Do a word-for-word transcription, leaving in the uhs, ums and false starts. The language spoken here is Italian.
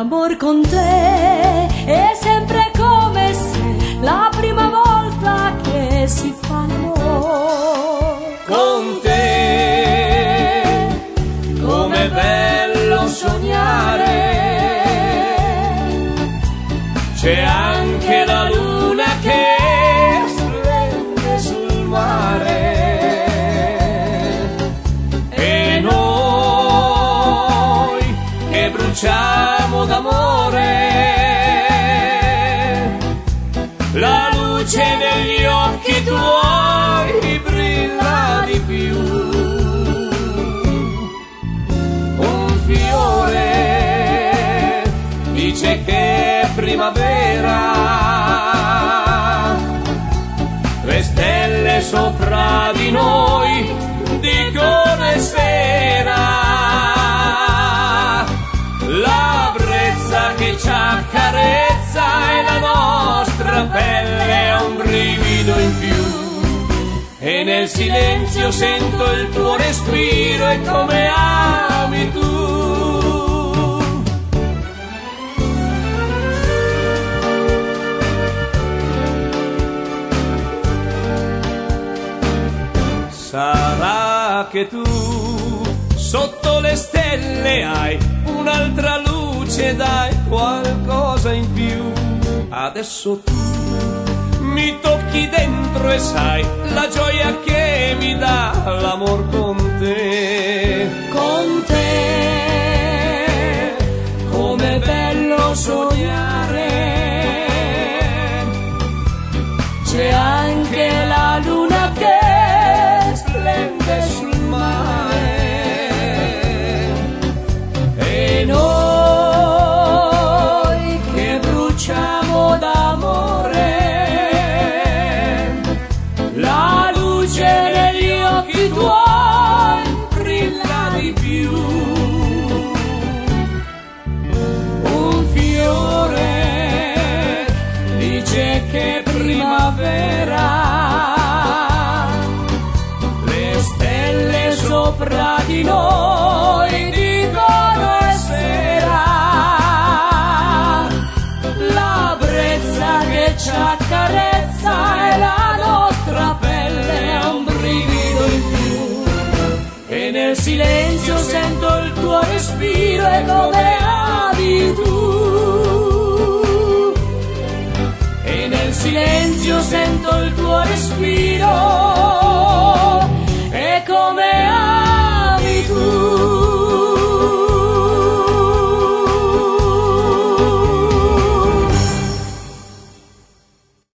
l'amor con te è sempre come se la prima volta che si fa l'amore. Con te, com'è bello sognare, c'è anche la luna che splende sul mare e noi che bruciamo d'amore, la luce negli occhi tuoi brilla di più. Un fiore dice che è primavera, le stelle sopra di noi dicono è sera, la brezza che ci accarezza e la nostra pelle ha un brivido in più, e nel silenzio sento il tuo respiro e come ami tu. Sarà che tu sotto le stelle hai un'altra luce, dai qualcosa in più. Adesso tu mi tocchi dentro e sai la gioia che mi dà l'amor con te. Con te, com'è bello sognare, c'è anche la luna che splende sul mare e noi che bruciamo d'amore, la luce negli occhi tuoi brilla di più. Un fiore dice che è primavera, sopra di noi dicono è sera, la brezza che ci accarezza e la nostra pelle ha un brivido in più, e nel silenzio sento il tuo respiro e come ami tu, e nel silenzio sento il tuo respiro